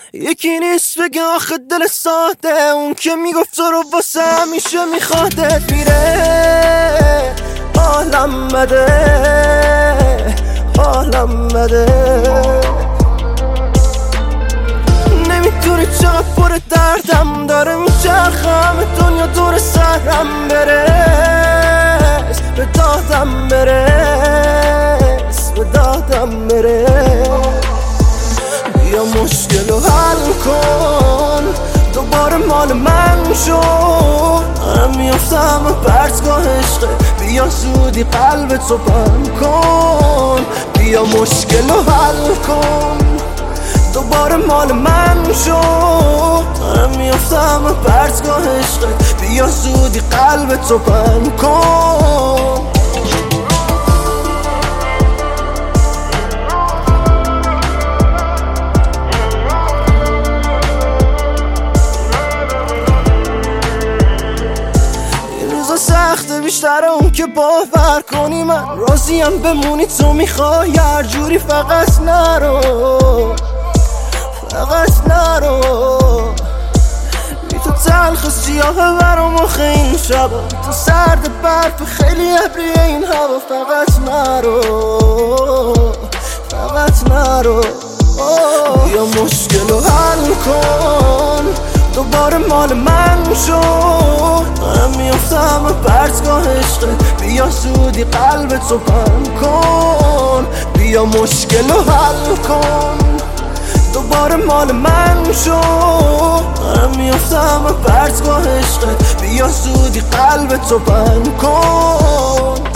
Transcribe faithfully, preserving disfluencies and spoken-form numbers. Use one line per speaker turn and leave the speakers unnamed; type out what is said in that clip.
یکی نیست بگه آخه دل ساده، اون که میگفت تو رو واسه همیشه میخوادت. میره حالم بده، حالم بده، نمیدونی چقدر پر دردم داره، میچرخم دنیا دور سرم. برس به دادم، برس به دادم، برس بیا مشکل رو حل کن، دوباره مال من شد. دارم میافتم پرتگاه عشقه، بیا زودی قلب تو بند کن. بیا مشکل رو حل کن، دوباره مال من شد. دارم میافتم پرتگاه عشقه، بیا زودی قلب تو بند کن. سخته بیشتر اون که باور کنی، من راضیم بمونی تو میخوای هر جوری، فقط نرو، فقط نرو. بی تو تلخ سیاه برام آخه این شبا، بی تو سرد برف خیلی ابری این هوا. فقط نرو، فقط نرو. بیا مشکل رو حل کن، دوباره مال من شد. دارم میافتم پرتگاه عشقه، بیا زودی قلب تو بند کن. بیا مشکل رو حل کن، دوباره مال من شد. دارم میافتم پرتگاه عشقه، بیا زودی قلب تو بند کن.